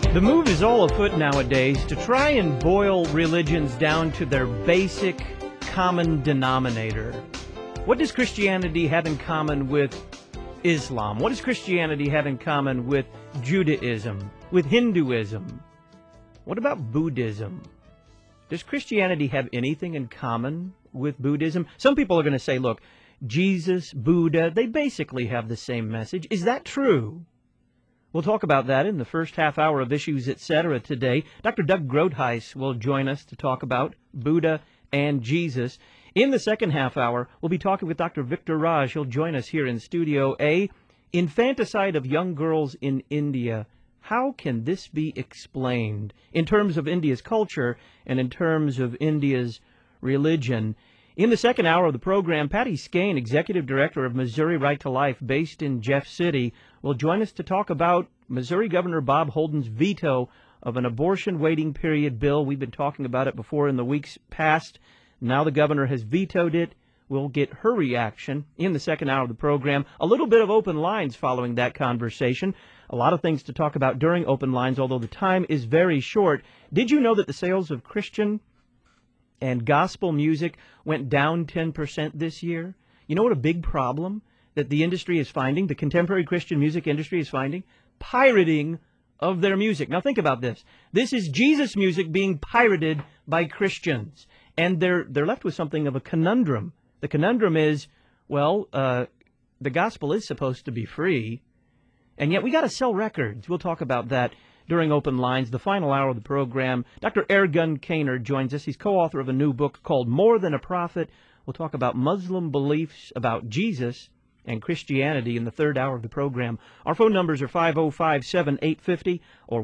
The move is all afoot nowadays to try and boil religions down to their basic common denominator. What does Christianity have in common with Islam? What does Christianity have in common with Judaism, with Hinduism? What about Buddhism? Does Christianity have anything in common with Buddhism? Some people are going to say, look, Jesus, Buddha, they basically have the same message. Is that true? We'll talk about that in the first half hour of Issues Etc. today. Dr. Doug Groothuis will join us to talk about Buddha and Jesus. In the second half hour, we'll be talking with Dr. Victor Raj. He'll join us here in Studio A. Infanticide of young girls in India. How can this be explained in terms of India's culture and in terms of India's religion? In the second hour of the program, Patty Skane, Executive Director of Missouri Right to Life, based in Jeff City, will join us to talk about Missouri Governor Bob Holden's veto of an abortion waiting period bill. We've been talking about it before in the weeks past. Now the governor has vetoed it. We'll get her reaction in the second hour of the program. A little bit of open lines following that conversation. A lot of things to talk about during open lines, although the time is very short. Did you know that the sales of Christian and gospel music went down 10% this year? You know what a big problem that the industry is finding, the contemporary Christian music industry is finding? Pirating of their music. Now think about this. This is Jesus music being pirated by Christians. And they're left with something of a conundrum. The conundrum is, well, the gospel is supposed to be free, and yet we got to sell records. We'll talk about that during Open Lines, the final hour of the program. Dr. Ergun Caner joins us. He's co-author of a new book called More Than a Prophet. We'll talk about Muslim beliefs about Jesus and Christianity in the third hour of the program. Our phone numbers are 505-7850 or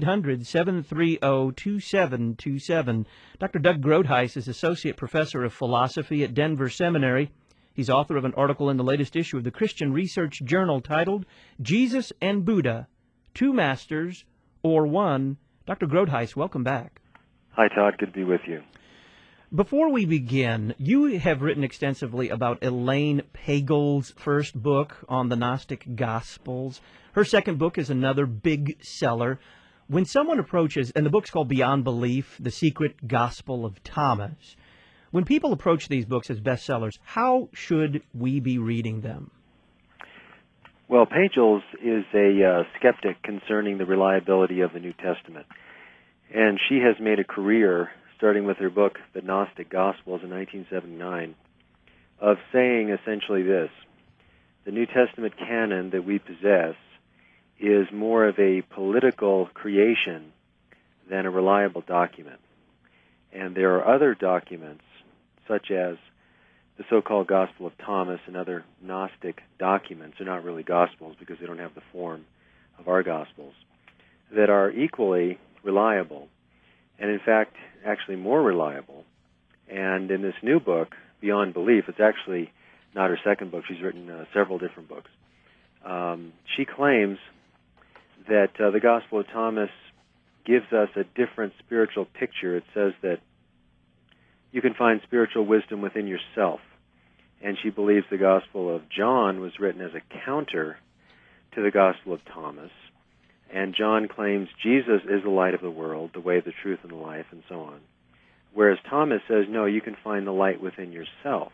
1-800-730-2727. Dr. Doug Groothuis is Associate Professor of Philosophy at Denver Seminary. He's author of an article in the latest issue of the Christian Research Journal titled Jesus and Buddha, Two Masters or One. Dr. Groothuis, welcome back. Hi, Todd. Good to be with you. Before we begin, you have written extensively about Elaine Pagels' first book on the Gnostic Gospels. Her second book is another big seller. When someone approaches, and the book's called Beyond Belief, The Secret Gospel of Thomas, when people approach these books as bestsellers, how should we be reading them? Well, Pagels is a skeptic concerning the reliability of the New Testament. And she has made a career, starting with her book, The Gnostic Gospels, in 1979, of saying essentially this: the New Testament canon that we possess is more of a political creation than a reliable document. And there are other documents, such as the so-called Gospel of Thomas and other Gnostic documents. They're not really Gospels because they don't have the form of our Gospels, that are equally reliable, and in fact, actually more reliable. And in this new book, Beyond Belief, it's actually not her second book. She's written several different books. She claims that the Gospel of Thomas gives us a different spiritual picture. It says that you can find spiritual wisdom within yourself. And she believes the Gospel of John was written as a counter to the Gospel of Thomas. And John claims Jesus is the light of the world, the way, the truth, and the life, and so on. Whereas Thomas says, no, you can find the light within yourself.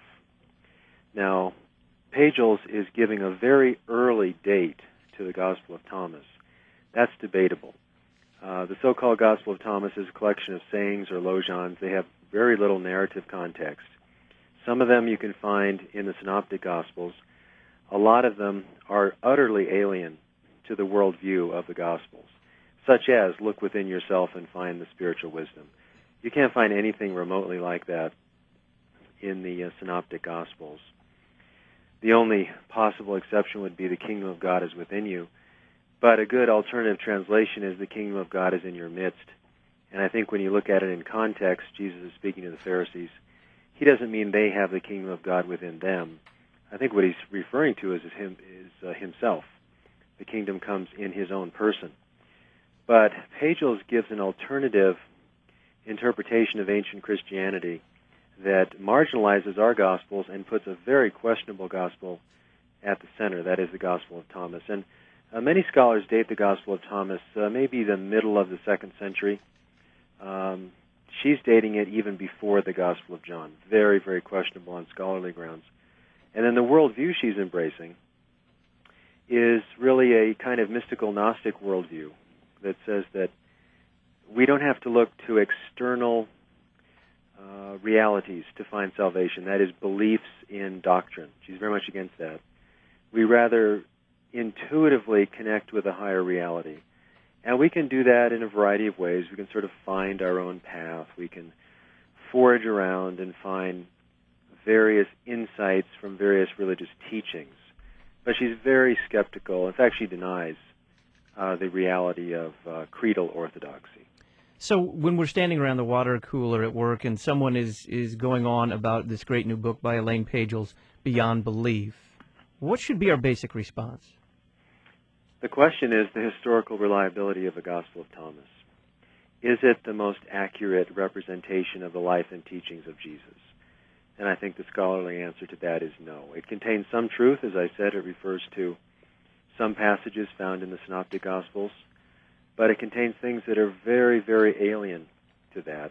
Now, Pagels is giving a very early date to the Gospel of Thomas. That's debatable. The so-called Gospel of Thomas is a collection of sayings or logons. They have very little narrative context. Some of them you can find in the Synoptic Gospels. A lot of them are utterly alien to the worldview of the Gospels, such as look within yourself and find the spiritual wisdom. You can't find anything remotely like that in the Synoptic Gospels. The only possible exception would be the kingdom of God is within you, but a good alternative translation is the kingdom of God is in your midst. And I think when you look at it in context, Jesus is speaking to the Pharisees. He doesn't mean they have the kingdom of God within them. I think what he's referring to is himself. The kingdom comes in his own person. But Pagels gives an alternative interpretation of ancient Christianity that marginalizes our Gospels and puts a very questionable gospel at the center. That is the Gospel of Thomas. And Many scholars date the Gospel of Thomas maybe the middle of the 2nd century. She's dating it even before the Gospel of John. Very, very questionable on scholarly grounds. And then the worldview she's embracing is really a kind of mystical Gnostic worldview that says that we don't have to look to external realities to find salvation. That is, beliefs in doctrine. She's very much against that. We rather intuitively connect with a higher reality. And we can do that in a variety of ways. We can sort of find our own path. We can forage around and find various insights from various religious teachings. But she's very skeptical. In fact, she denies the reality of creedal orthodoxy. So when we're standing around the water cooler at work and someone is going on about this great new book by Elaine Pagels, Beyond Belief, what should be our basic response? The question is the historical reliability of the Gospel of Thomas. Is it the most accurate representation of the life and teachings of Jesus? And I think the scholarly answer to that is no. It contains some truth. As I said, it refers to some passages found in the Synoptic Gospels, but it contains things that are very, very alien to that.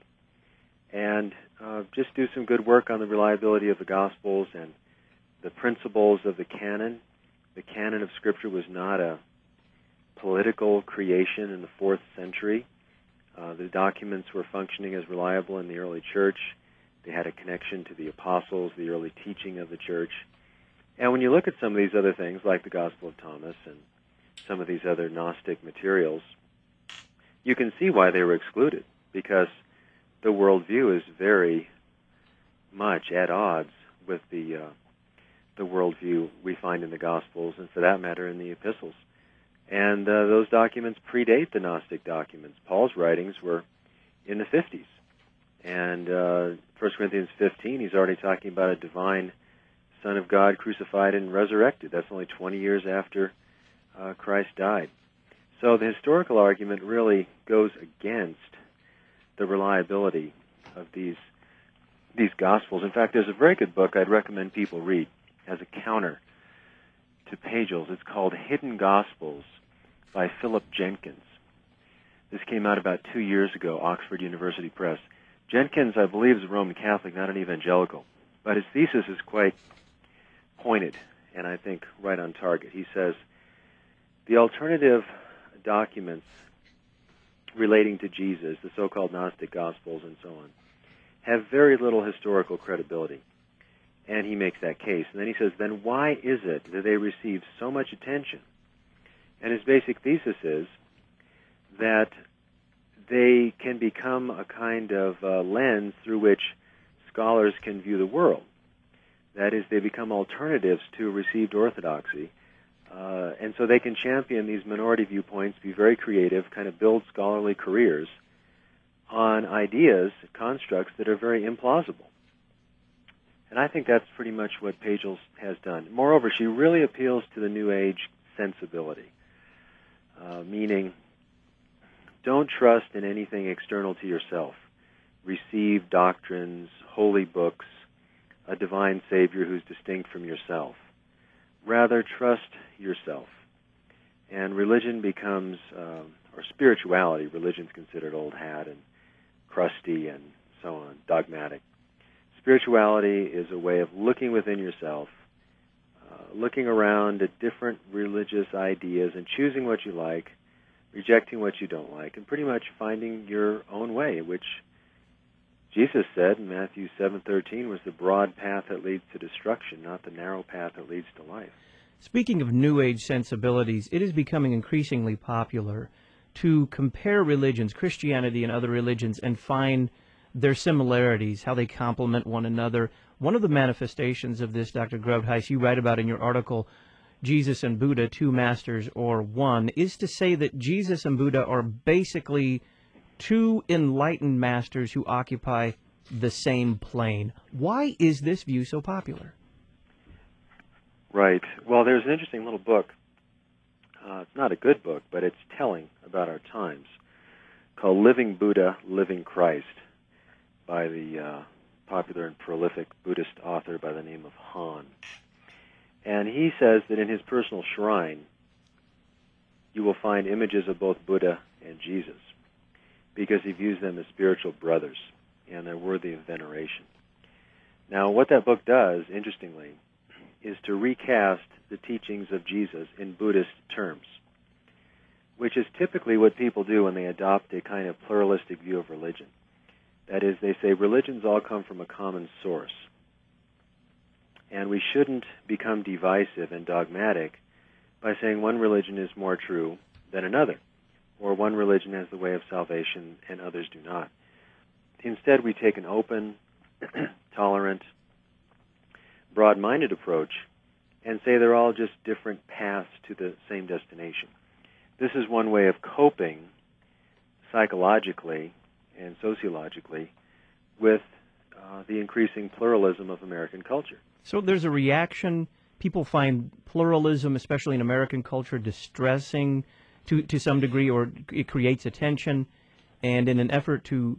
And just do some good work on the reliability of the Gospels and the principles of the canon. The canon of Scripture was not a political creation in the 4th century. The documents were functioning as reliable in the early church. They had a connection to the apostles, the early teaching of the church. And when you look at some of these other things, like the Gospel of Thomas and some of these other Gnostic materials, you can see why they were excluded, because the worldview is very much at odds with the worldview we find in the Gospels, and for that matter in the epistles. And those documents predate the Gnostic documents. Paul's writings were in the 50s. And 1 Corinthians 15, he's already talking about a divine Son of God crucified and resurrected. That's only 20 years after Christ died. So the historical argument really goes against the reliability of these Gospels. In fact, there's a very good book I'd recommend people read as a counter to Pagels. It's called Hidden Gospels by Philip Jenkins. This came out about 2 years ago, Oxford University Press. Jenkins, I believe, is a Roman Catholic, not an evangelical. But his thesis is quite pointed and I think right on target. He says, the alternative documents relating to Jesus, the so-called Gnostic Gospels and so on, have very little historical credibility. And he makes that case. And then he says, then why is it that they receive so much attention? And his basic thesis is that they can become a kind of lens through which scholars can view the world. That is, they become alternatives to received orthodoxy. And so they can champion these minority viewpoints, be very creative, kind of build scholarly careers on ideas, constructs that are very implausible. And I think that's pretty much what Pagels has done. Moreover, she really appeals to the New Age sensibility, meaning don't trust in anything external to yourself. Receive doctrines, holy books, a divine Savior who's distinct from yourself. Rather, trust yourself. And religion becomes, or spirituality, religion's considered old hat and crusty and so on, dogmatic. Spirituality is a way of looking within yourself, looking around at different religious ideas and choosing what you like, rejecting what you don't like, and pretty much finding your own way, which Jesus said in Matthew 7:13 was the broad path that leads to destruction, not the narrow path that leads to life. Speaking of New Age sensibilities, it is becoming increasingly popular to compare religions, Christianity and other religions, and find their similarities, how they complement one another. One of the manifestations of this, Dr. Groothuis, you write about in your article, Jesus and Buddha, Two Masters or One, is to say that Jesus and Buddha are basically two enlightened masters who occupy the same plane. Why is this view so popular? Right. Well, there's an interesting little book. It's not a good book, but it's telling about our times, called Living Buddha, Living Christ, by the popular and prolific Buddhist author by the name of Han. And he says that in his personal shrine, you will find images of both Buddha and Jesus, because he views them as spiritual brothers, and they're worthy of veneration. Now, what that book does, interestingly, is to recast the teachings of Jesus in Buddhist terms, which is typically what people do when they adopt a kind of pluralistic view of religion. That is, they say religions all come from a common source, and we shouldn't become divisive and dogmatic by saying one religion is more true than another, or one religion has the way of salvation and others do not. Instead, we take an open, tolerant, broad-minded approach and say they're all just different paths to the same destination. This is one way of coping psychologically and sociologically with the increasing pluralism of American culture. So there's a reaction. People find pluralism, especially in American culture, distressing to some degree, or it creates a tension. And in an effort to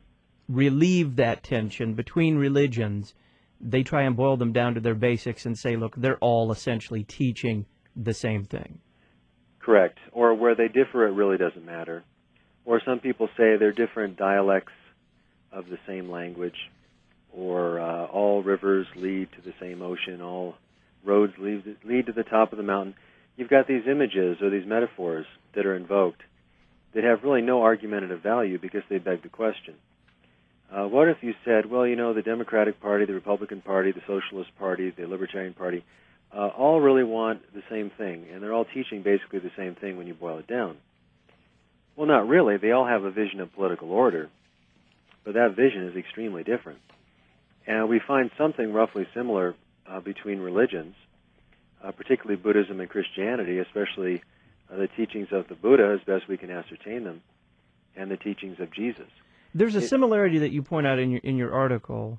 relieve that tension between religions, they try and boil them down to their basics and say, look, they're all essentially teaching the same thing. Correct. Or where they differ, it really doesn't matter. Or some people say they're different dialects of the same language, or all rivers lead to the same ocean, all roads lead to the top of the mountain. You've got these images or these metaphors that are invoked that have really no argumentative value because they beg the question. What if you said, well, you know, the Democratic Party, the Republican Party, the Socialist Party, the Libertarian Party, all really want the same thing, and they're all teaching basically the same thing when you boil it down. Well, not really. They all have a vision of political order, but that vision is extremely different. And we find something roughly similar between religions, particularly Buddhism and Christianity, especially the teachings of the Buddha, as best we can ascertain them, and the teachings of Jesus. There's a similarity that you point out in your article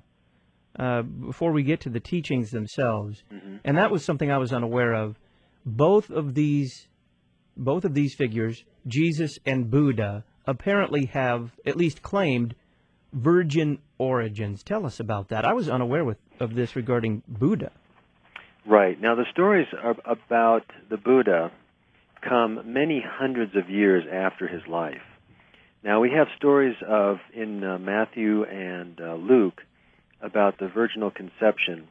before we get to the teachings themselves, and that was something I was unaware of. Both of these figures, Jesus and Buddha, apparently have at least claimed virgin origins. Tell us about that. I was unaware of this regarding Buddha. Right. Now, the stories about the Buddha come many hundreds of years after his life. Now, we have stories in Matthew and Luke about the virginal conception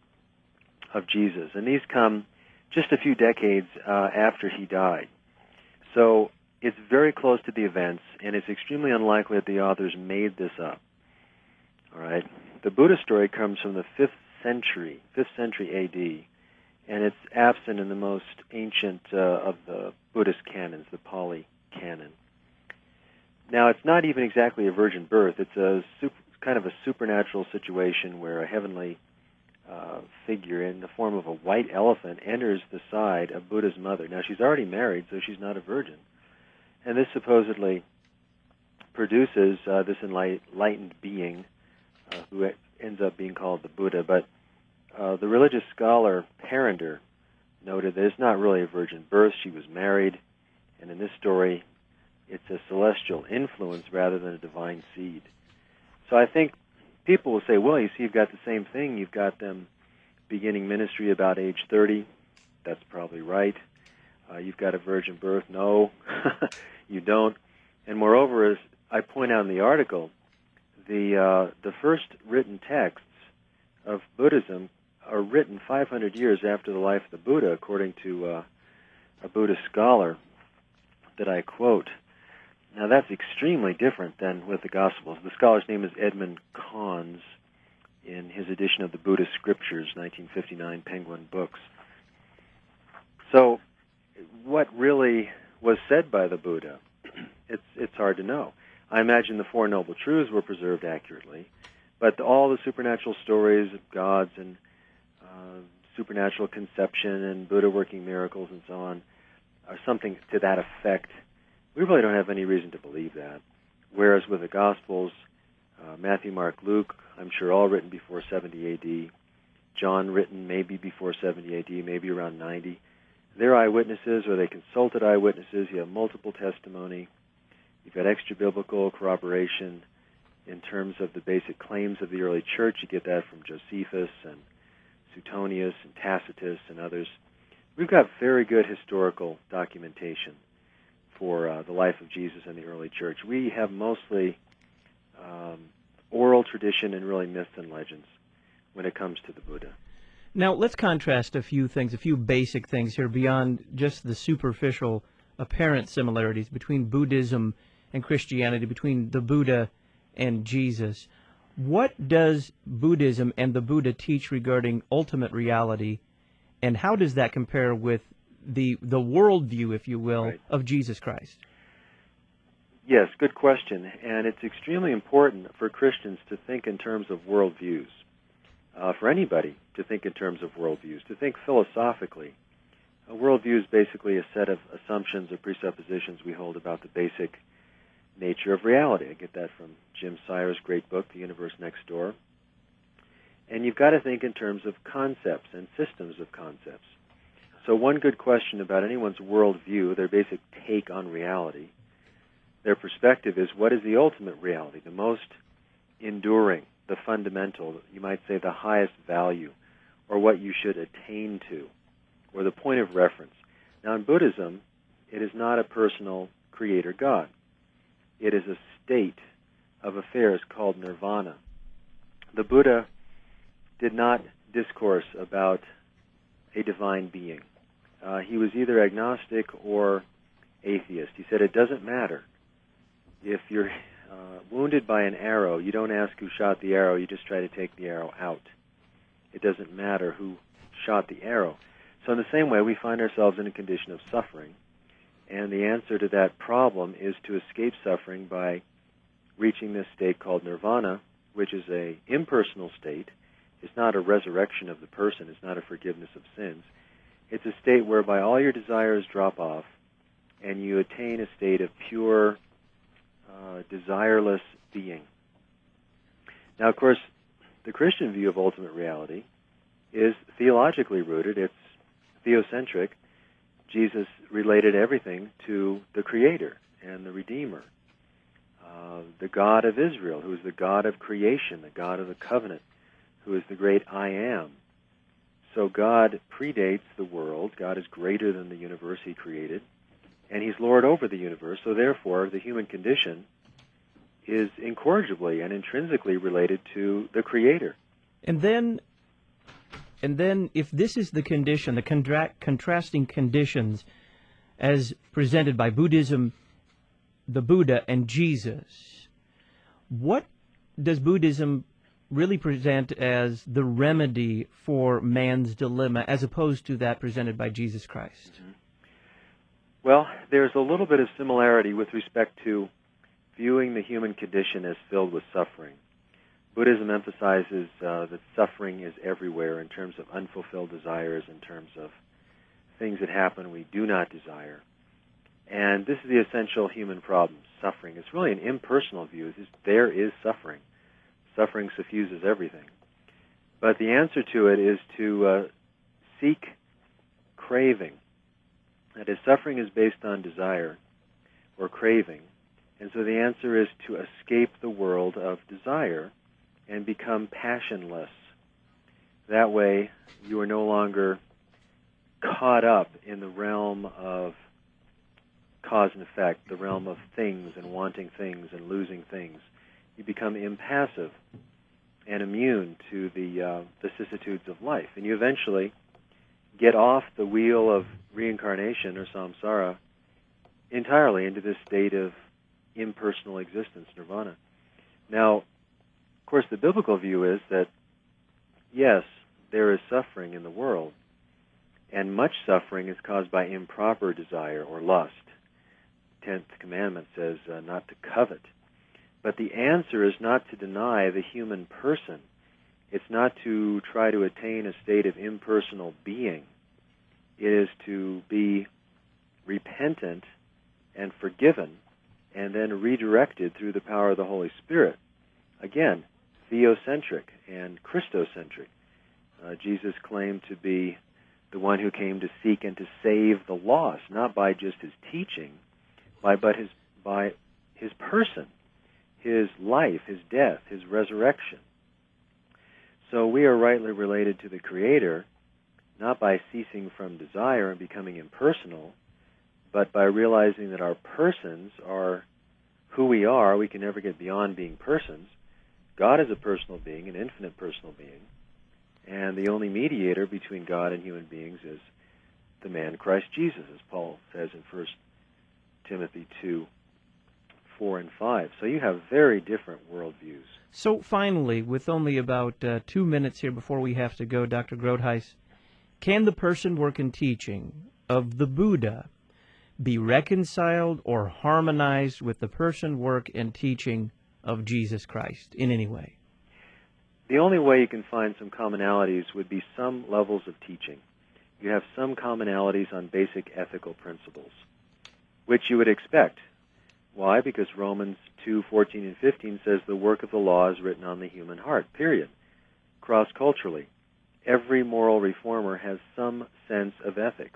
of Jesus, and these come just a few decades after he died. So it's very close to the events, and it's extremely unlikely that the authors made this up. All right. The Buddha story comes from the 5th century A.D., and it's absent in the most ancient of the Buddhist canons, the Pali Canon. Now, it's not even exactly a virgin birth. It's kind of a supernatural situation where a heavenly figure in the form of a white elephant enters the side of Buddha's mother. Now, she's already married, so she's not a virgin. And this supposedly produces this enlightened being who ends up being called the Buddha. But the religious scholar Perander noted that it's not really a virgin birth. She was married, and in this story, it's a celestial influence rather than a divine seed. So I think people will say, well, you see, you've got the same thing. You've got them beginning ministry about age 30. That's probably right. You've got a virgin birth. No, you don't. And moreover, as I point out in the article, the first written texts of Buddhism are written 500 years after the life of the Buddha, according to a Buddhist scholar that I quote. Now, that's extremely different than with the Gospels. The scholar's name is Edmund Conze in his edition of the Buddhist Scriptures, 1959, Penguin Books. So what really was said by the Buddha, it's hard to know. I imagine the Four Noble Truths were preserved accurately, but all the supernatural stories of gods and supernatural conception and Buddha working miracles and so on are something to that effect. We really don't have any reason to believe that. Whereas with the Gospels, Matthew, Mark, Luke, I'm sure all written before 70 A.D., John written maybe before 70 A.D., maybe around 90. They're eyewitnesses, or they consulted eyewitnesses. You have multiple testimony. You've got extra-biblical corroboration in terms of the basic claims of the early church. You get that from Josephus and Suetonius and Tacitus and others. We've got very good historical documentation for the life of Jesus in the early church. We have mostly oral tradition and really myths and legends when it comes to the Buddha. Now, let's contrast a few things, a few basic things here beyond just the superficial apparent similarities between Buddhism and Christianity, between the Buddha and Jesus. What does Buddhism and the Buddha teach regarding ultimate reality, and how does that compare with the worldview, if you will, Right. of Jesus Christ? Yes, good question. And it's extremely important for Christians to think in terms of worldviews. For anybody to think in terms of worldviews, to think philosophically. A worldview is basically a set of assumptions or presuppositions we hold about the basic nature of reality. I get that from Jim Sires' great book, The Universe Next Door. And you've got to think in terms of concepts and systems of concepts. So one good question about anyone's worldview, their basic take on reality, their perspective is, what is the ultimate reality, the most enduring, the fundamental, you might say the highest value, or what you should attain to, or the point of reference. Now in Buddhism, it is not a personal creator God. It is a state of affairs called nirvana. The Buddha did not discourse about a divine being. He was either agnostic or atheist. He said it doesn't matter. If you're wounded by an arrow, you don't ask who shot the arrow, you just try to take the arrow out. It doesn't matter who shot the arrow. So in the same way, we find ourselves in a condition of suffering, and the answer to that problem is to escape suffering by reaching this state called nirvana, which is an impersonal state. It's not a resurrection of the person. It's not a forgiveness of sins. It's a state whereby all your desires drop off, and you attain a state of pure, desireless being. Now, of course, the Christian view of ultimate reality is theologically rooted. It's theocentric. Jesus related everything to the Creator and the Redeemer, the God of Israel, who is the God of creation, the God of the covenant, who is the great I Am. So God predates the world. God is greater than the universe He created, and He's Lord over the universe. So therefore, the human condition is incorrigibly and intrinsically related to the Creator. And then if this is the condition, the contrasting conditions as presented by Buddhism, the Buddha, and Jesus, what does Buddhism really present as the remedy for man's dilemma as opposed to that presented by Jesus Christ? Mm-hmm. Well, there's a little bit of similarity with respect to viewing the human condition as filled with suffering. Buddhism emphasizes that suffering is everywhere in terms of unfulfilled desires, in terms of things that happen we do not desire. And this is the essential human problem, suffering. It's really an impersonal view. There is suffering. Suffering suffuses everything. But the answer to it is to seek craving. That is, suffering is based on desire or craving. And so the answer is to escape the world of desire and become passionless. That way, you are no longer caught up in the realm of cause and effect, the realm of things and wanting things and losing things. You become impassive and immune to the vicissitudes of life. And you eventually get off the wheel of reincarnation or samsara entirely into this state of impersonal existence, nirvana. Now, of course, the biblical view is that, yes, there is suffering in the world, and much suffering is caused by improper desire or lust. The 10th commandment says not to covet. But the answer is not to deny the human person. It's not to try to attain a state of impersonal being. It is to be repentant and forgiven and then redirected through the power of the Holy Spirit. Again, theocentric and Christocentric. Jesus claimed to be the one who came to seek and to save the lost, not by just his teaching, but by his person, his life, his death, his resurrection. So we are rightly related to the Creator, not by ceasing from desire and becoming impersonal, But by realizing that our persons are who we are, we can never get beyond being persons. God is a personal being, an infinite personal being, and the only mediator between God and human beings is the man Christ Jesus, as Paul says in 1 Timothy 2, 4 and 5. So you have very different worldviews. So finally, with only about 2 minutes here before we have to go, Dr. Groothuis, can the person, work, and teaching of the Buddha be reconciled or harmonized with the person, work, and teaching of Jesus Christ in any way? The only way you can find some commonalities would be some levels of teaching. You have some commonalities on basic ethical principles, which you would expect. Why? Because Romans 2:14 and 15 says the work of the law is written on the human heart, period. Cross-culturally, every moral reformer has some sense of ethics.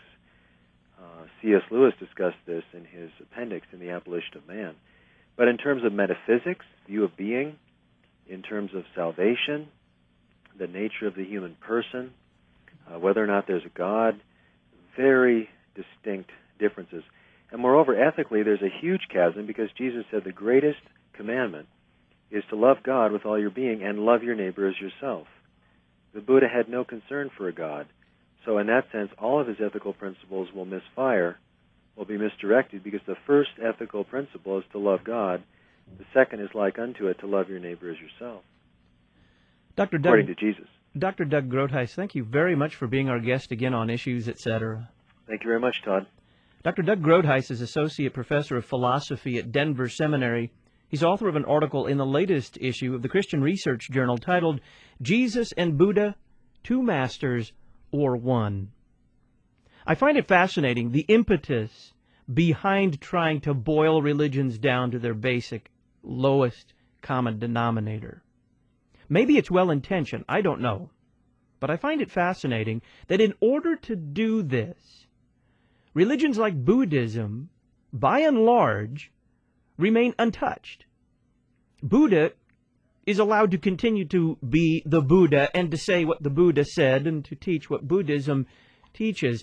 C.S. Lewis discussed this in his appendix in The Abolition of Man. But in terms of metaphysics, view of being, in terms of salvation, the nature of the human person, whether or not there's a God, very distinct differences. And moreover, ethically, there's a huge chasm because Jesus said the greatest commandment is to love God with all your being and love your neighbor as yourself. The Buddha had no concern for a God. So in that sense, all of his ethical principles will misfire, will be misdirected, because the first ethical principle is to love God. The second is like unto it, to love your neighbor as yourself, according to Jesus. Dr. Doug Groothuis, thank you very much for being our guest again on Issues, Etc. Thank you very much, Todd. Dr. Doug Groothuis is Associate Professor of Philosophy at Denver Seminary. He's author of an article in the latest issue of the Christian Research Journal titled, Jesus and Buddha, Two Masters or One. I find it fascinating, the impetus behind trying to boil religions down to their basic, lowest common denominator. Maybe it's well-intentioned, I don't know. But I find it fascinating that in order to do this, religions like Buddhism, by and large, remain untouched. Buddha is allowed to continue to be the Buddha and to say what the Buddha said and to teach what Buddhism teaches.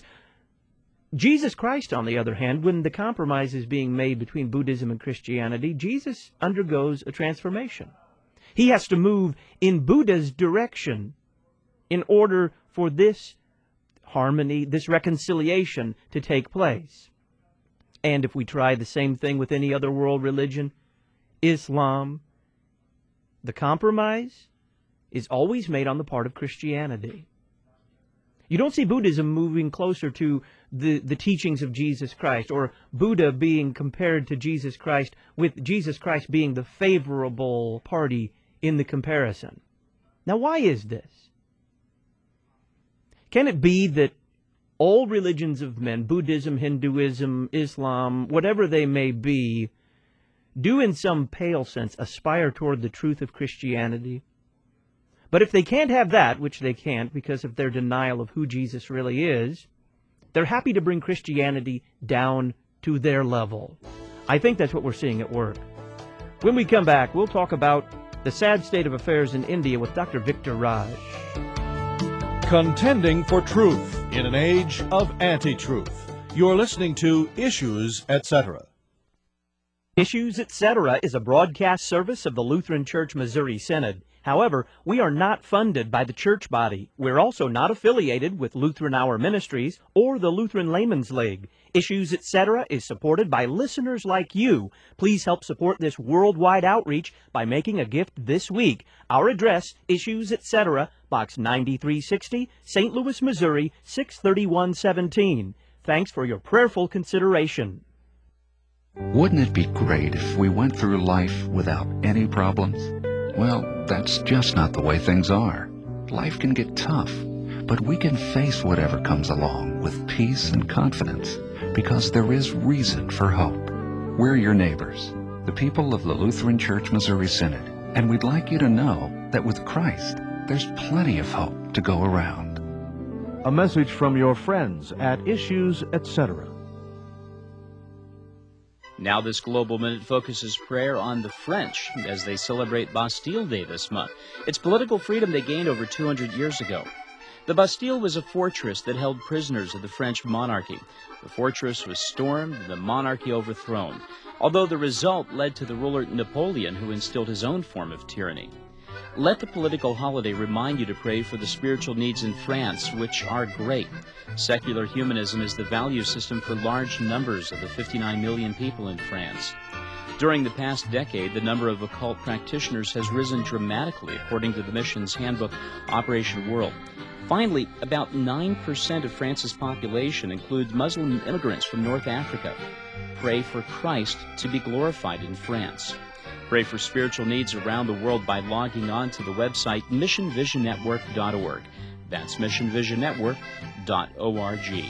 Jesus Christ, on the other hand, when the compromise is being made between Buddhism and Christianity, Jesus undergoes a transformation. He has to move in Buddha's direction in order for this harmony, this reconciliation to take place. And if we try the same thing with any other world religion, Islam, the compromise is always made on the part of Christianity. You don't see Buddhism moving closer to the teachings of Jesus Christ, or Buddha being compared to Jesus Christ, with Jesus Christ being the favorable party in the comparison. Now, why is this? Can it be that all religions of men, Buddhism, Hinduism, Islam, whatever they may be, do in some pale sense aspire toward the truth of Christianity? But if they can't have that, which they can't because of their denial of who Jesus really is, they're happy to bring Christianity down to their level. I think that's what we're seeing at work. When we come back, we'll talk about the sad state of affairs in India with Dr. Victor Raj. Contending for truth in an age of anti-truth. You're listening to Issues, Etc. Issues, Etc. is a broadcast service of the Lutheran Church Missouri Synod. However, we are not funded by the church body. We're also not affiliated with Lutheran Hour Ministries or the Lutheran Layman's League. Issues, Etc. is supported by listeners like you. Please help support this worldwide outreach by making a gift this week. Our address, Issues, Etc., Box 9360, St. Louis, Missouri, 63117. Thanks for your prayerful consideration. Wouldn't it be great if we went through life without any problems? Well, that's just not the way things are. Life can get tough, but we can face whatever comes along with peace and confidence, because there is reason for hope. We're your neighbors, the people of the Lutheran Church Missouri Synod, and we'd like you to know that with Christ, there's plenty of hope to go around. A message from your friends at Issues, Etc. Now this Global Minute focuses prayer on the French as they celebrate Bastille Day this month. It's political freedom they gained over 200 years ago. The Bastille was a fortress that held prisoners of the French monarchy. The fortress was stormed and the monarchy overthrown, although the result led to the ruler Napoleon, who instilled his own form of tyranny. Let the political holiday remind you to pray for the spiritual needs in France, which are great. Secular humanism is the value system for large numbers of the 59 million people in France. During the past decade, the number of occult practitioners has risen dramatically, according to the mission's handbook, Operation World. Finally, about 9% of France's population includes Muslim immigrants from North Africa. Pray for Christ to be glorified in France. Pray for spiritual needs around the world by logging on to the website missionvisionnetwork.org. That's missionvisionnetwork.org.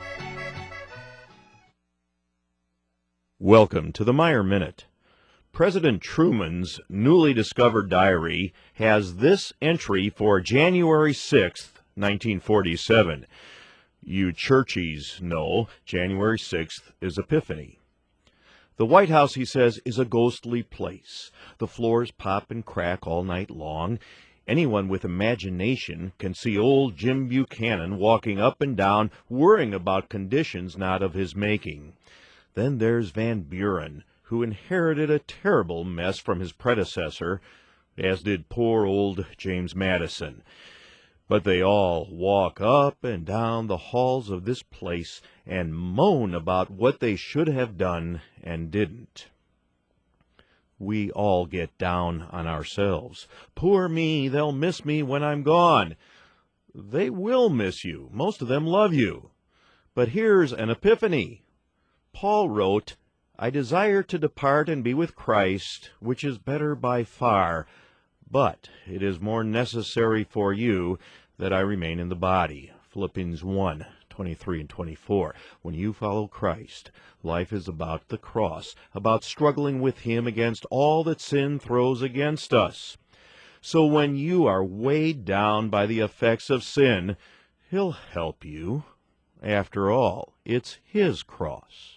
Welcome to the Meyer Minute. President Truman's newly discovered diary has this entry for January 6th, 1947. You churchies know January 6th is Epiphany. The White House, he says, is a ghostly place. The floors pop and crack all night long. Anyone with imagination can see old Jim Buchanan walking up and down, worrying about conditions not of his making. Then there's Van Buren, who inherited a terrible mess from his predecessor, as did poor old James Madison. But they all walk up and down the halls of this place and moan about what they should have done and didn't. We all get down on ourselves. Poor me, they'll miss me when I'm gone. They will miss you. Most of them love you. But here's an epiphany. Paul wrote, I desire to depart and be with Christ, which is better by far, but it is more necessary for you that I remain in the body. Philippians 1:23 and 24. When you follow Christ, life is about the cross, about struggling with Him against all that sin throws against us. So when you are weighed down by the effects of sin, He'll help you. After all, it's His cross.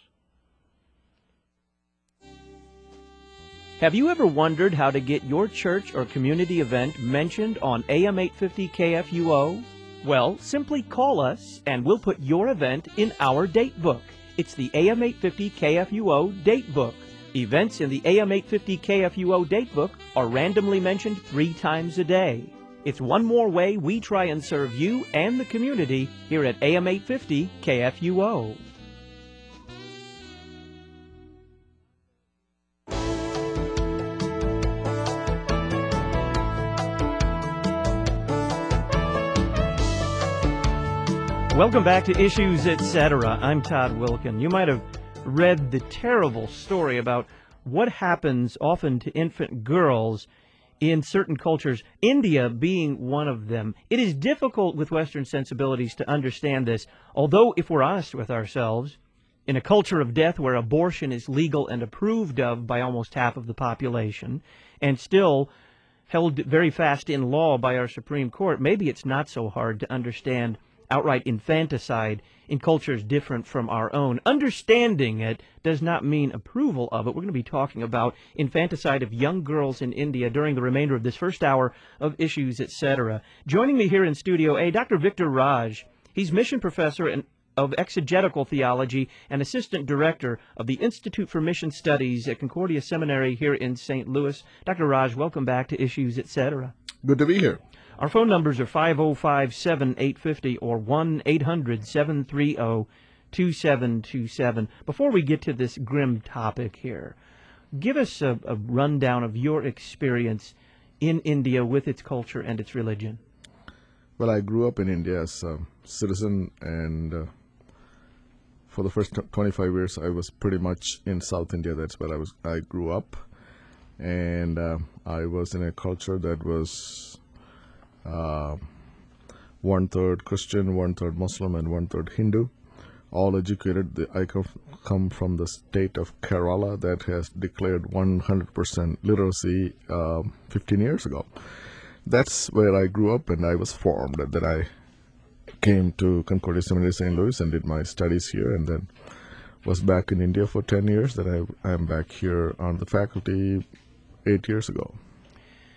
Have you ever wondered how to get your church or community event mentioned on AM 850 KFUO? Well, simply call us and we'll put your event in our date book. It's the AM 850 KFUO date book. Events in the AM 850 KFUO date book are randomly mentioned 3 times a day. It's one more way we try and serve you and the community here at AM 850 KFUO. Welcome back to Issues, Etc. I'm Todd Wilkin. You might have read the terrible story about what happens often to infant girls in certain cultures, India being one of them. It is difficult with Western sensibilities to understand this, although if we're honest with ourselves, in a culture of death where abortion is legal and approved of by almost half of the population, and still held very fast in law by our Supreme Court, maybe it's not so hard to understand outright infanticide in cultures different from our own. Understanding it does not mean approval of it. We're going to be talking about infanticide of young girls in India during the remainder of this first hour of Issues, Etc. Joining me here in Studio A, Dr. Victor Raj. He's mission professor of exegetical theology and assistant director of the Institute for Mission Studies at Concordia Seminary here in St. Louis. Dr. Raj, welcome back to Issues, Etc. Good to be here. Our phone numbers are 505-7850 or 1-800-730-2727. Before we get to this grim topic here, give us a rundown of your experience in India with its culture and its religion. Well, I grew up in India as a citizen, and for the first 25 years, I was pretty much in South India. That's where I grew up, and I was in a culture that was 1/3 Christian, 1/3 Muslim, and 1/3 Hindu, all educated. I come from the state of Kerala that has declared 100% literacy 15 years ago. That's where I grew up, and I was formed. Then I came to Concordia Seminary, St. Louis, and did my studies here, and then was back in India for 10 years. Then I am back here on the faculty 8 years ago.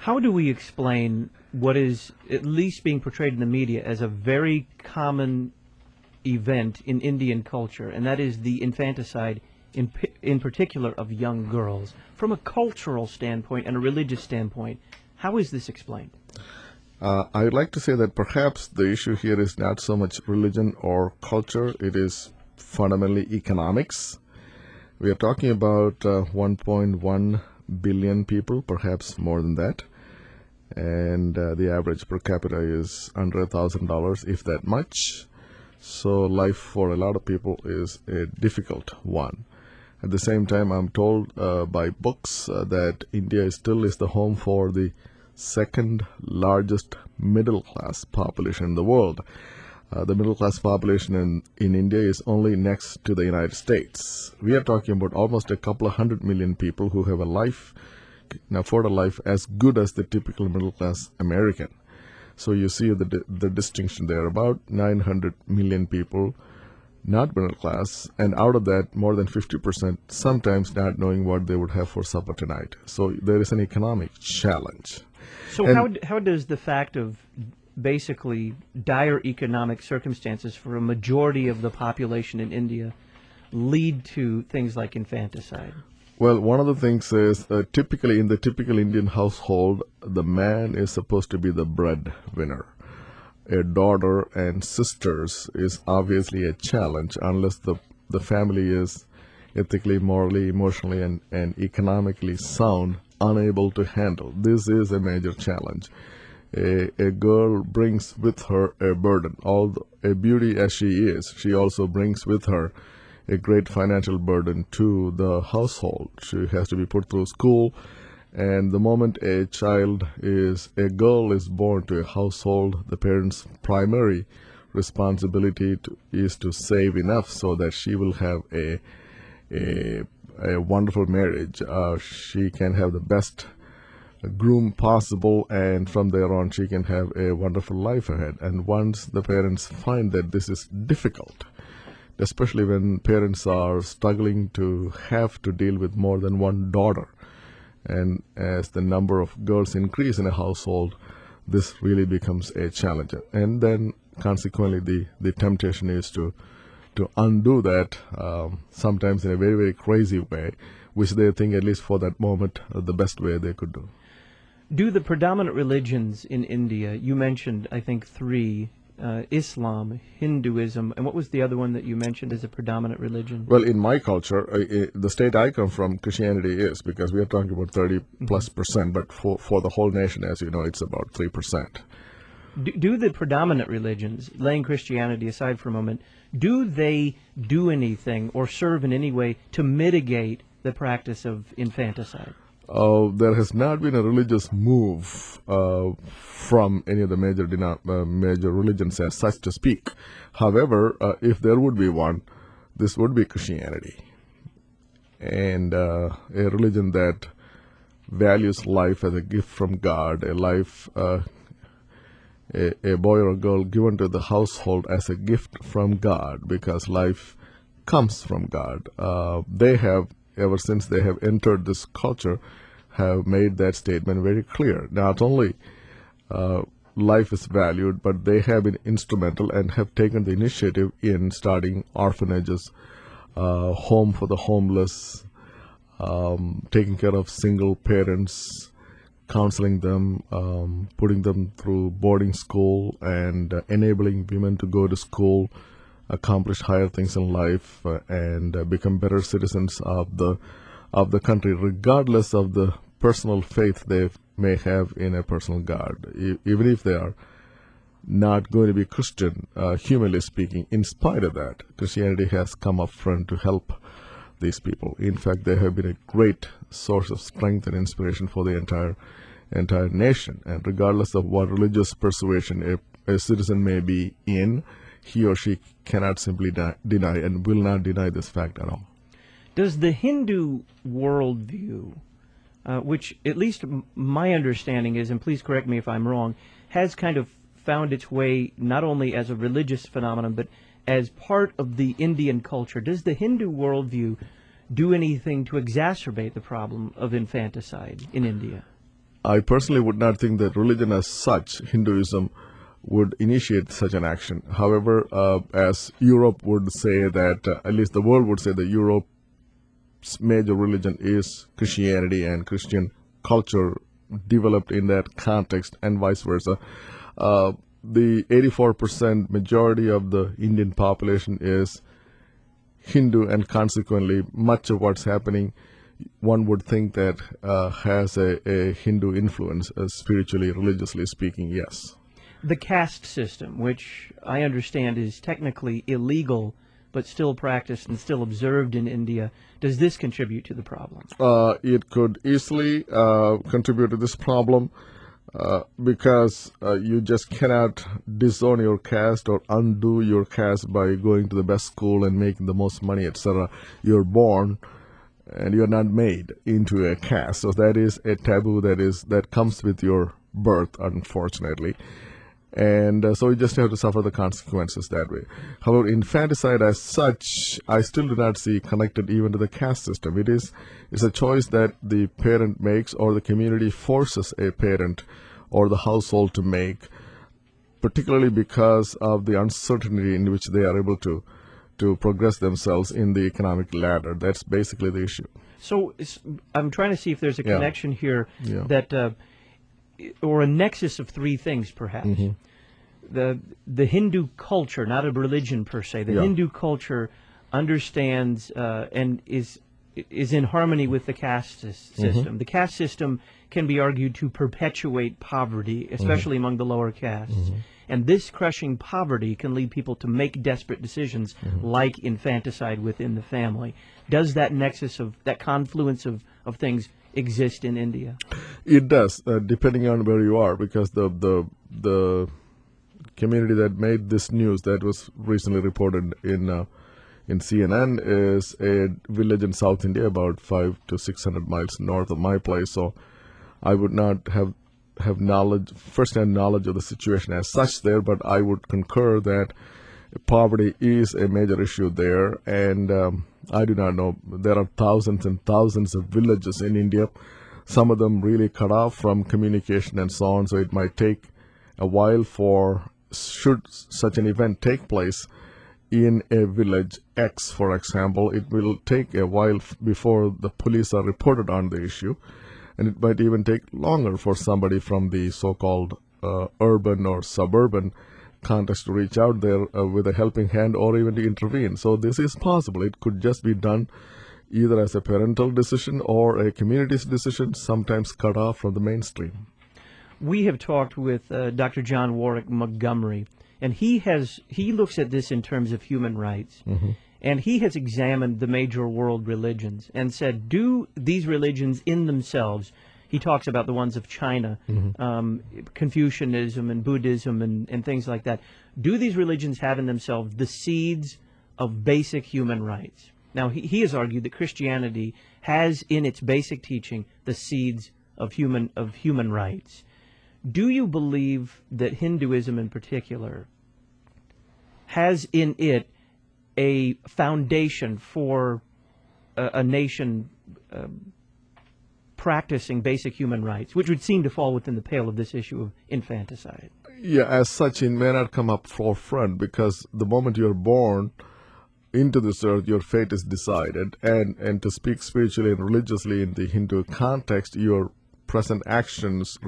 How do we explain what is at least being portrayed in the media as a very common event in Indian culture, and that is the infanticide, in particular of young girls? From a cultural standpoint and a religious standpoint, how is this explained? I would like to say that perhaps the issue here is not so much religion or culture, it is fundamentally economics. We are talking about 1.1 billion people, perhaps more than that, and the average per capita is under $1,000, if that much. So life for a lot of people is a difficult one. At the same time, I'm told by books that India still is the home for the second largest middle class population in the world. The middle class population in India is only next to the United States. We are talking about almost a couple of 100 million people who have a life, can afford a life as good as the typical middle class American. So you see the distinction there. About 900 million people not middle class, and out of that, more than 50% sometimes not knowing what they would have for supper tonight. So there is an economic challenge. So how does the fact of basically dire economic circumstances for a majority of the population in India lead to things like infanticide? Well, one of the things is typically in the typical Indian household, the man is supposed to be the breadwinner. A daughter and sisters is obviously a challenge unless the family is ethically, morally, emotionally, and economically sound, unable to handle. This is a major challenge. A girl brings with her a burden. A beauty as she is, she also brings with her a great financial burden to the household. She has to be put through school, and the moment a girl is born to a household, the parents' primary responsibility is to save enough so that she will have a wonderful marriage. She can have the best groom possible, and from there on she can have a wonderful life ahead. And once the parents find that this is difficult, especially when parents are struggling to have to deal with more than one daughter, and as the number of girls increase in a household, this really becomes a challenge. And then consequently the temptation is to undo that, sometimes in a very, very crazy way, which they think, at least for that moment, the best way they could do. Do the predominant religions in India, you mentioned, I think, three, Islam, Hinduism, and what was the other one that you mentioned as a predominant religion? Well, in my culture, the state I come from, Christianity is, because we are talking about 30+%, but for the whole nation, as you know, it's about 3%. Do the predominant religions, laying Christianity aside for a moment, do they do anything or serve in any way to mitigate the practice of infanticide? There has not been a religious move from any of the major religions as such to speak. However, if there would be one, this would be Christianity, and a religion that values life as a gift from God, a boy or a girl given to the household as a gift from God, because life comes from God. They have, ever since they have entered this culture, have made that statement very clear. Not only life is valued, but they have been instrumental and have taken the initiative in starting orphanages, home for the homeless, taking care of single parents, counseling them, putting them through boarding school, and enabling women to go to school, accomplish higher things in life, and become better citizens of the country, regardless of the personal faith they may have in a personal God. Even if they are not going to be Christian, humanly speaking, in spite of that, Christianity has come up front to help these people. In fact, they have been a great source of strength and inspiration for the entire nation. And regardless of what religious persuasion a citizen may be in, he or she cannot simply deny and will not deny this fact at all. Does the Hindu worldview, which at least my understanding is, and please correct me if I'm wrong, has kind of found its way not only as a religious phenomenon, but as part of the Indian culture, does the Hindu worldview do anything to exacerbate the problem of infanticide in India? I personally would not think that religion as such, Hinduism, would initiate such an action. However, as Europe would say that, at least the world would say that Europe's major religion is Christianity, and Christian culture developed in that context, and vice versa. The 84% majority of the Indian population is Hindu, and consequently, much of what's happening, one would think that has a Hindu influence, spiritually, religiously speaking, yes. The caste system, which I understand is technically illegal, but still practiced and still observed in India, does this contribute to the problem? It could easily contribute to this problem because you just cannot disown your caste or undo your caste by going to the best school and making the most money, etc. You're born and you're not made into a caste. So that is a taboo that comes with your birth, unfortunately. And so you just have to suffer the consequences that way. However, infanticide as such, I still do not see connected even to the caste system. It's a choice that the parent makes, or the community forces a parent or the household to make, particularly because of the uncertainty in which they are able to progress themselves in the economic ladder. That's basically the issue. So I'm trying to see if there's a connection here that, or a nexus of three things, perhaps. Mm-hmm. The Hindu culture, not a religion per se, the Hindu culture understands and is in harmony with the caste system. Mm-hmm. The caste system can be argued to perpetuate poverty, especially among the lower castes. Mm-hmm. And this crushing poverty can lead people to make desperate decisions like infanticide within the family. Does that nexus of, that confluence of things exist in India? It does, depending on where you are, because the community that made this news that was recently reported in CNN is a village in South India, about 500 to 600 miles north of my place. So I would not have knowledge, first-hand knowledge of the situation as such there, but I would concur that poverty is a major issue there. And I do not know, there are thousands and thousands of villages in India, some of them really cut off from communication and so on. So it might take a while should such an event take place in a village X, for example, it will take a while before the police are reported on the issue. And it might even take longer for somebody from the so-called urban or suburban context to reach out there with a helping hand or even to intervene. So this is possible. It could just be done either as a parental decision or a community's decision, sometimes cut off from the mainstream. We have talked with Dr. John Warwick Montgomery, and he looks at this in terms of human rights. Mm-hmm. And he has examined the major world religions and said, do these religions in themselves, he talks about the ones of China, Confucianism and Buddhism and things like that, do these religions have in themselves the seeds of basic human rights? Now, he has argued that Christianity has in its basic teaching the seeds of human rights. Do you believe that Hinduism in particular has in it a foundation for a nation practicing basic human rights, which would seem to fall within the pale of this issue of infanticide? Yeah, as such, it may not come up forefront because the moment you're born into this earth, your fate is decided. And to speak spiritually and religiously in the Hindu context, your present actions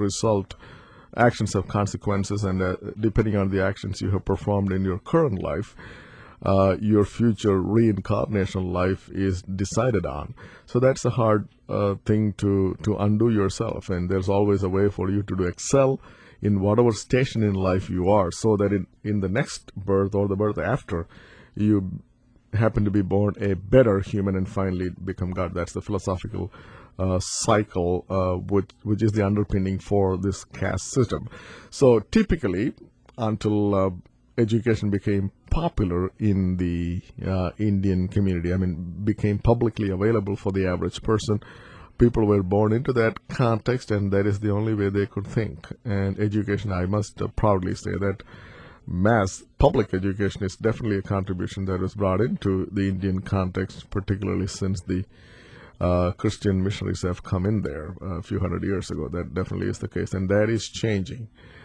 have consequences, and depending on the actions you have performed in your current life, your future reincarnation life is decided on. So that's a hard thing to undo yourself, and there's always a way for you to excel in whatever station in life you are, so that in the next birth or the birth after, you happen to be born a better human and finally become God. That's the philosophical cycle, which is the underpinning for this caste system. So typically, until education became popular in the Indian community, became publicly available for the average person, people were born into that context, and that is the only way they could think. And education, I must proudly say that mass public education is definitely a contribution that was brought into the Indian context, particularly since the Christian missionaries have come in there a few hundred years ago. That definitely is the case, and that is changing.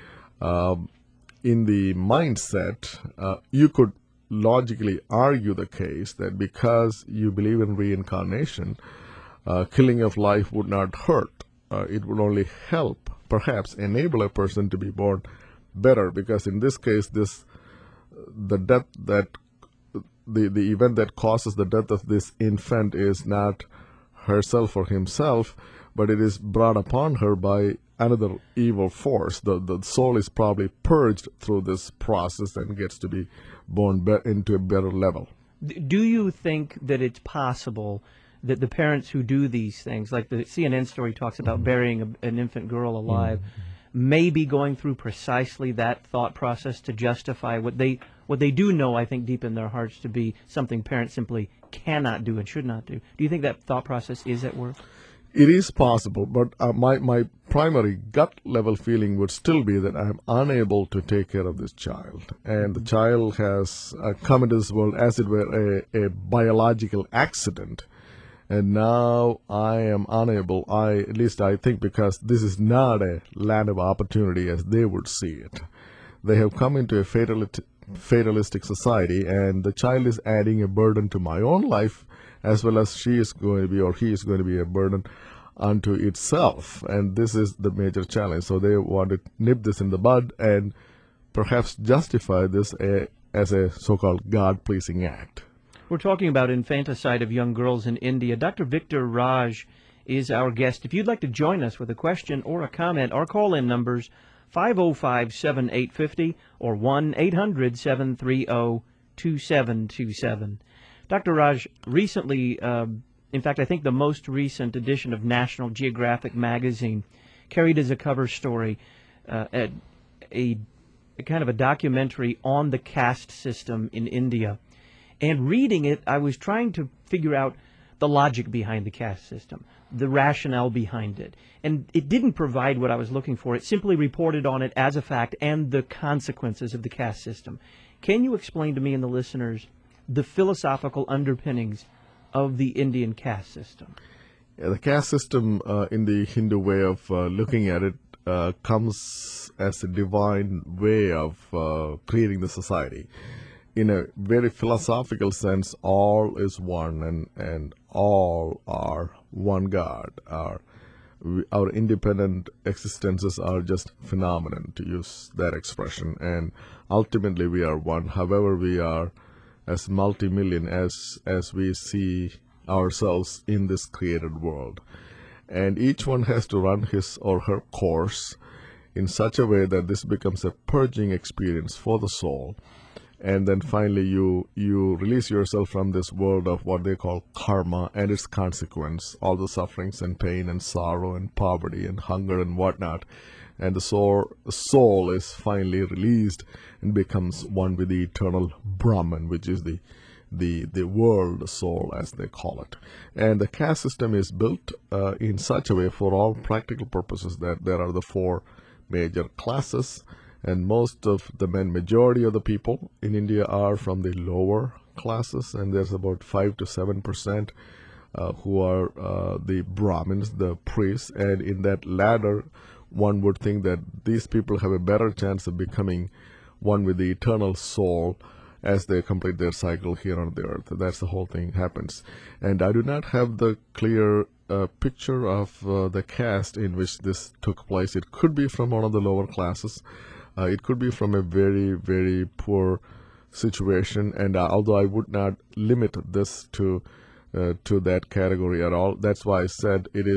In the mindset, you could logically argue the case that because you believe in reincarnation, killing of life would not hurt. It would only help, perhaps enable a person to be born better, because in this case, the death that the event that causes the death of this infant is not herself or himself, but it is brought upon her by another evil force. The soul is probably purged through this process and gets to be born into a better level. Do you think that it's possible that the parents who do these things, like the CNN story talks about burying an infant girl alive, may be going through precisely that thought process to justify what they do know, I think, deep in their hearts to be something parents simply cannot do and should not do? Do you think that thought process is at work? It is possible, but my primary gut level feeling would still be that I am unable to take care of this child. And the child has come into this world as it were a biological accident. And now I am unable, at least I think, because this is not a land of opportunity as they would see it. They have come into a fatalistic society, and the child is adding a burden to my own life, as well as she is going to be, or he is going to be, a burden unto itself. And this is the major challenge. So they want to nip this in the bud and perhaps justify this as a so-called God-pleasing act. We're talking about infanticide of young girls in India. Dr. Victor Raj is our guest. If you'd like to join us with a question or a comment, our call-in numbers 505-7850 or 1-800-730-2727. Dr. Raj, recently, in fact, I think the most recent edition of National Geographic magazine carried as a cover story a kind of a documentary on the caste system in India. And reading it, I was trying to figure out the logic behind the caste system, the rationale behind it. And it didn't provide what I was looking for. It simply reported on it as a fact and the consequences of the caste system. Can you explain to me and the listeners the philosophical underpinnings of the Indian caste system? Yeah, the caste system, in the Hindu way of looking at it, comes as a divine way of creating the society. In a very philosophical sense, all is one, and all are one God. Our independent existences are just phenomenon, to use that expression, and ultimately we are one. However, we are as multi-million as we see ourselves in this created world. And each one has to run his or her course in such a way that this becomes a purging experience for the soul. And then finally you release yourself from this world of what they call karma and its consequence, all the sufferings and pain and sorrow and poverty and hunger and whatnot. And the soul is finally released and becomes one with the eternal Brahman, which is the world soul, as they call it. And the caste system is built in such a way, for all practical purposes, that there are the four major classes. And most of the majority of the people in India are from the lower classes, and there's about 5 to 7% who are the Brahmins, the priests. And in that ladder, one would think that these people have a better chance of becoming one with the eternal soul as they complete their cycle here on the earth. That's the whole thing happens. And I do not have the clear picture of the caste in which this took place. It could be from one of the lower classes. It could be from a very, very poor situation, and although I would not limit this to that category at all, that's why I said it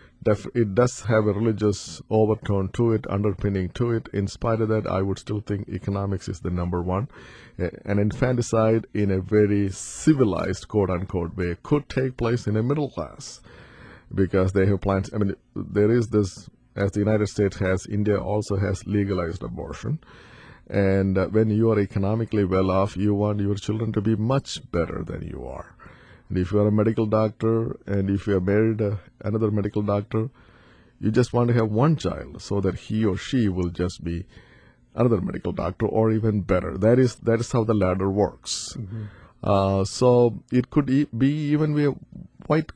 does have a religious overtone to it, underpinning to it. In spite of that, I would still think economics is the number one. An infanticide in a very civilized, quote-unquote, way could take place in a middle class, because they have plans. I mean, there is this. As the United States has, India also has legalized abortion. And when you are economically well off, you want your children to be much better than you are. And if you are a medical doctor, and if you are married another medical doctor, you just want to have one child so that he or she will just be another medical doctor, or even better. That is how the ladder works. Mm-hmm. So it could be even be a white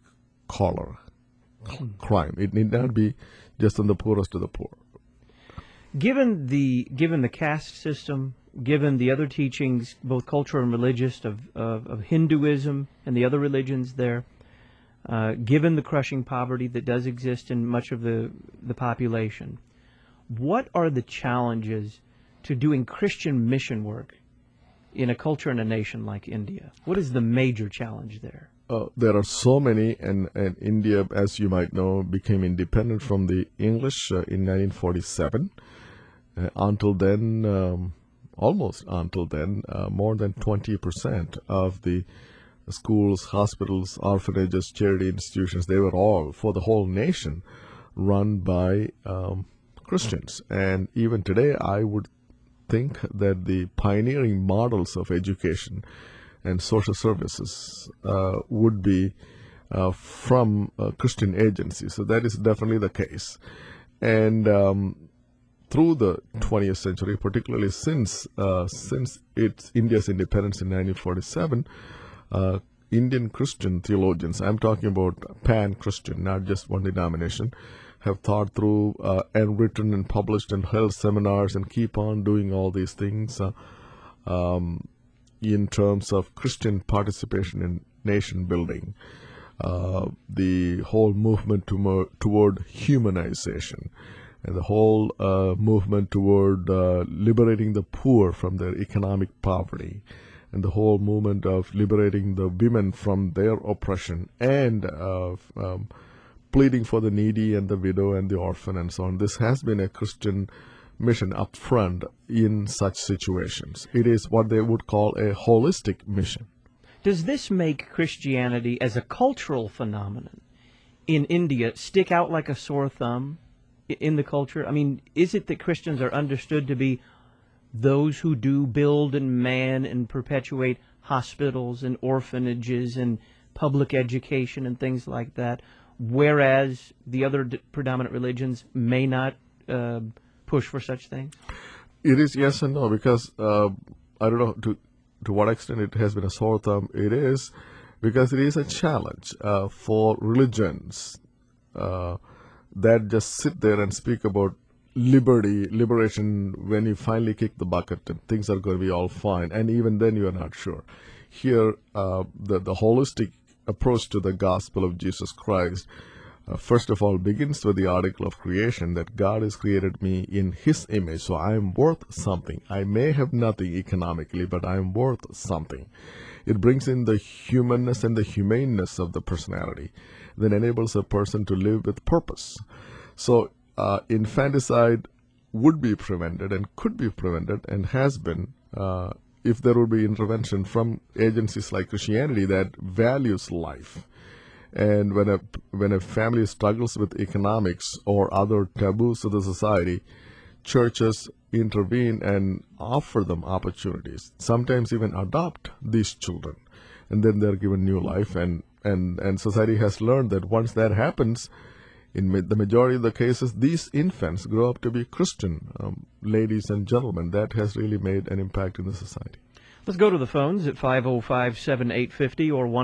collar crime. It need not be just on the poorest of the poor. Given the caste system, given the other teachings, both cultural and religious, of Hinduism and the other religions there, given the crushing poverty that does exist in much of the population, what are the challenges to doing Christian mission work in a culture and a nation like India? What is the major challenge there? There are so many, and India, as you might know, became independent from the English in 1947. Until then, almost until then, more than 20% of the schools, hospitals, orphanages, charity institutions, they were all, for the whole nation, run by Christians. And even today, I would think that the pioneering models of education and social services would be from Christian agencies. So that is definitely the case. And through the 20th century, particularly since India's independence in 1947, Indian Christian theologians, I'm talking about pan-Christian, not just one denomination, have thought through and written and published and held seminars and keep on doing all these things in terms of Christian participation in nation building. The whole movement toward humanization, and the whole movement toward liberating the poor from their economic poverty, and the whole movement of liberating the women from their oppression, and pleading for the needy and the widow and the orphan and so on. This has been a Christian mission up front in such situations. It is what they would call a holistic mission. Does this make Christianity as a cultural phenomenon in India stick out like a sore thumb in the culture? I mean, is it that Christians are understood to be those who do build and man and perpetuate hospitals and orphanages and public education and things like that, whereas the other predominant religions may not push for such things? It is yes and no, because I don't know to what extent it has been a sore thumb. It is because it is a challenge for religions that just sit there and speak about liberation when you finally kick the bucket and things are going to be all fine, and even then you are not sure. Here, the holistic approach to the gospel of Jesus Christ, first of all, begins with the article of creation, that God has created me in His image, so I am worth something. I may have nothing economically, but I am worth something. It brings in the humanness and the humaneness of the personality, that enables a person to live with purpose. So infanticide would be prevented and could be prevented and has been if there would be intervention from agencies like Christianity that values life. And when a family struggles with economics or other taboos of the society, churches intervene and offer them opportunities, sometimes even adopt these children, and then they're given new life. And society has learned that once that happens, in the majority of the cases, these infants grow up to be Christian ladies and gentlemen. That has really made an impact in the society. Let's go to the phones at 505-7850 or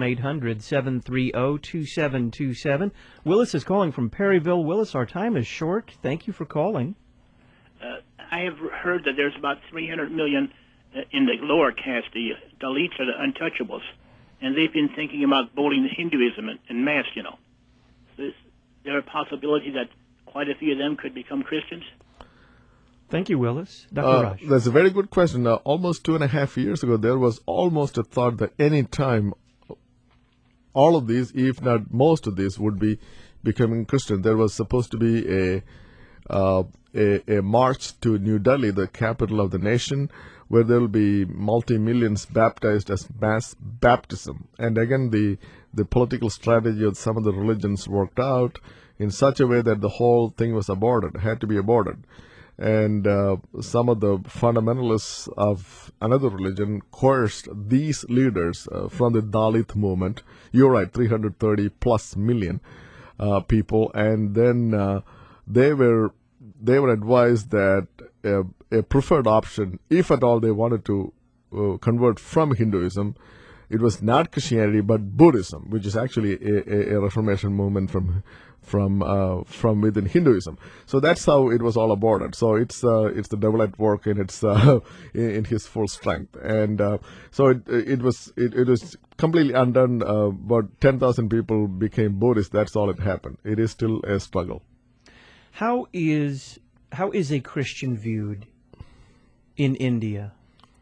1-800-730-2727. Willis is calling from Perryville. Willis, our time is short. Thank you for calling. I have heard that there's about 300 million in the lower caste, the Dalits or the untouchables, and they've been thinking about voting Hinduism en masse, you know. Is there a possibility that quite a few of them could become Christians? Thank you, Willis. Dr. Raj. That's a very good question. Almost 2.5 years ago, there was almost a thought that any time all of these, if not most of these, would be becoming Christian. There was supposed to be a march to New Delhi, the capital of the nation, where there will be multi-millions baptized as mass baptism. And again, the political strategy of some of the religions worked out in such a way that the whole thing was aborted, had to be aborted. And some of the fundamentalists of another religion coerced these leaders from the Dalit movement. You're right, 330 plus million people. And then they were advised that a preferred option, if at all they wanted to convert from Hinduism, it was not Christianity but Buddhism, which is actually a Reformation movement from within Hinduism. So that's how it was all aborted. So it's the devil at work, and it's in his full strength. And so it was completely undone. About 10,000 people became Buddhists. That's all it happened. It is still a struggle. How is a Christian viewed in India?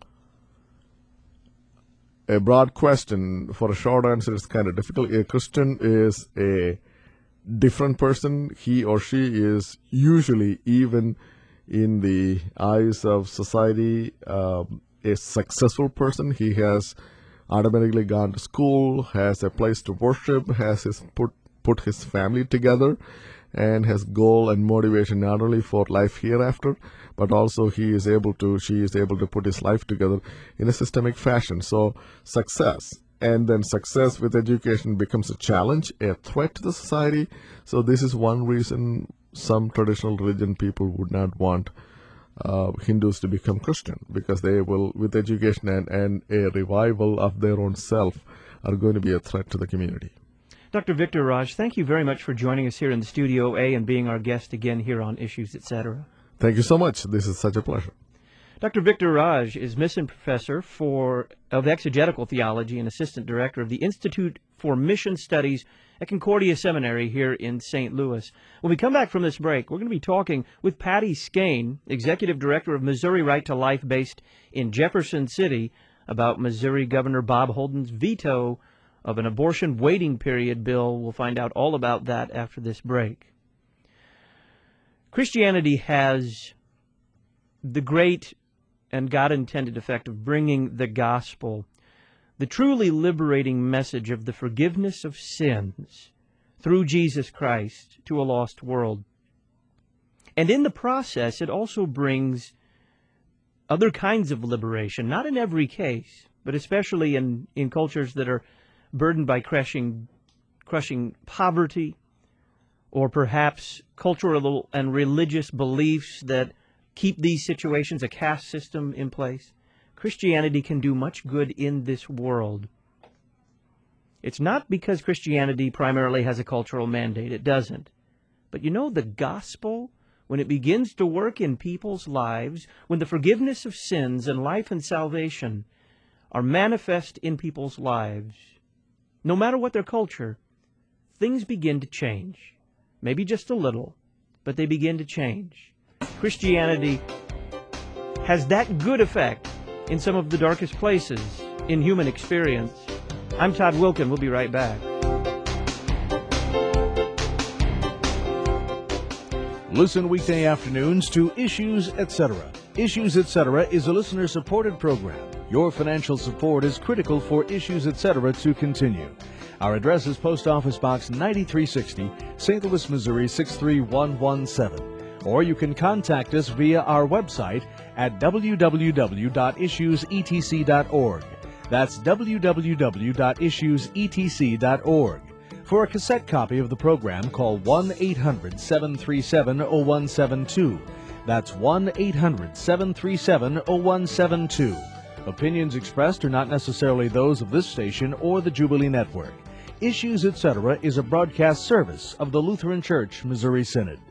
A broad question. For a short answer, it's kind of difficult. A Christian is a different person. He or she is usually, even in the eyes of society, a successful person. He has automatically gone to school, has a place to worship, has put his family together, and has goal and motivation not only for life hereafter, but also she is able to put his life together in a systemic fashion. So success, and then success with education becomes a challenge, a threat to the society. So this is one reason some traditional religion people would not want Hindus to become Christian, because they will, with education and a revival of their own self, are going to be a threat to the community. Dr. Victor Raj, thank you very much for joining us here in the Studio A and being our guest again here on Issues, Etc. Thank you so much. This is such a pleasure. Dr. Victor Raj is Missing Professor of Exegetical Theology and Assistant Director of the Institute for Mission Studies at Concordia Seminary here in St. Louis. When we come back from this break, we're going to be talking with Patty Skane, Executive Director of Missouri Right to Life based in Jefferson City, about Missouri Governor Bob Holden's veto of an abortion waiting period bill. We'll find out all about that after this break. Christianity has the great and God-intended effect of bringing the gospel, the truly liberating message of the forgiveness of sins through Jesus Christ to a lost world. And in the process, it also brings other kinds of liberation, not in every case, but especially in cultures that are burdened by crushing poverty, or perhaps cultural and religious beliefs that keep these situations, a caste system, in place. Christianity can do much good in this world. It's not because Christianity primarily has a cultural mandate. It doesn't. But you know, the gospel, when it begins to work in people's lives, when the forgiveness of sins and life and salvation are manifest in people's lives, no matter what their culture, things begin to change. Maybe just a little, but they begin to change. Christianity has that good effect in some of the darkest places in human experience. I'm Todd Wilkin. We'll be right back. Listen weekday afternoons to Issues, Etc. Issues, Etc. is a listener-supported program. Your financial support is critical for Issues, Etc. to continue. Our address is Post Office Box 9360, St. Louis, Missouri 63117. Or you can contact us via our website at www.issuesetc.org. That's www.issuesetc.org. For a cassette copy of the program, call 1-800-737-0172. That's 1-800-737-0172. Opinions expressed are not necessarily those of this station or the Jubilee Network. Issues, Etc. is a broadcast service of the Lutheran Church Missouri Synod.